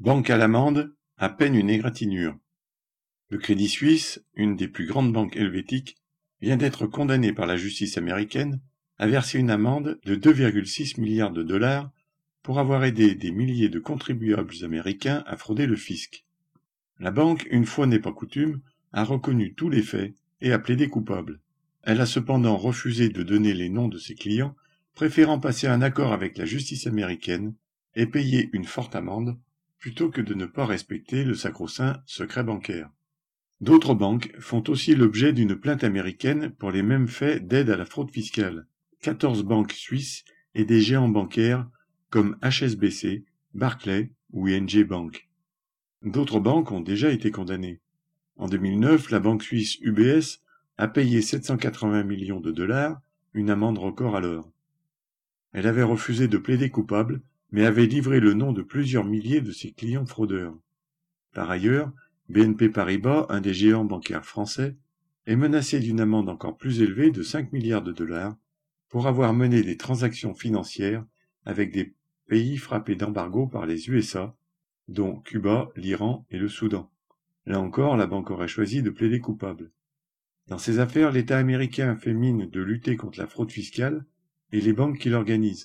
Banque à l'amende, à peine une égratignure. Le Crédit Suisse, une des plus grandes banques helvétiques, vient d'être condamné par la justice américaine à verser une amende de 2,6 milliards de dollars pour avoir aidé des milliers de contribuables américains à frauder le fisc. La banque, une fois n'est pas coutume, a reconnu tous les faits et a plaidé coupable. Elle a cependant refusé de donner les noms de ses clients, préférant passer un accord avec la justice américaine et payer une forte amende, plutôt que de ne pas respecter le sacro-saint secret bancaire. D'autres banques font aussi l'objet d'une plainte américaine pour les mêmes faits d'aide à la fraude fiscale. 14 banques suisses et des géants bancaires comme HSBC, Barclays ou ING Bank. D'autres banques ont déjà été condamnées. En 2009, la banque suisse UBS a payé 780 millions de dollars, une amende record alors. Elle avait refusé de plaider coupable, mais avait livré le nom de plusieurs milliers de ses clients fraudeurs. Par ailleurs, BNP Paribas, un des géants bancaires français, est menacé d'une amende encore plus élevée de 5 milliards de dollars pour avoir mené des transactions financières avec des pays frappés d'embargo par les USA, dont Cuba, l'Iran et le Soudan. Là encore, la banque aurait choisi de plaider coupable. Dans ces affaires, l'État américain fait mine de lutter contre la fraude fiscale et les banques qui l'organisent.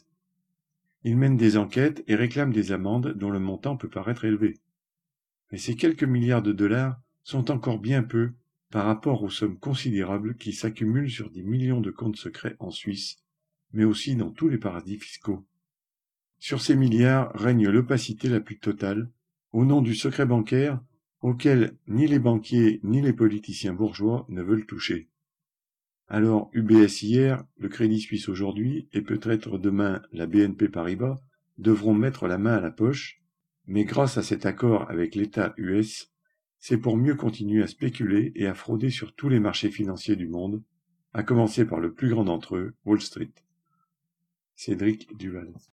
Il mène des enquêtes et réclame des amendes dont le montant peut paraître élevé. Mais ces quelques milliards de dollars sont encore bien peu par rapport aux sommes considérables qui s'accumulent sur des millions de comptes secrets en Suisse, mais aussi dans tous les paradis fiscaux. Sur ces milliards règne l'opacité la plus totale, au nom du secret bancaire auquel ni les banquiers ni les politiciens bourgeois ne veulent toucher. Alors UBS hier, le Crédit Suisse aujourd'hui et peut-être demain la BNP Paribas devront mettre la main à la poche, mais grâce à cet accord avec l'État US, c'est pour mieux continuer à spéculer et à frauder sur tous les marchés financiers du monde, à commencer par le plus grand d'entre eux, Wall Street. Cédric Duval.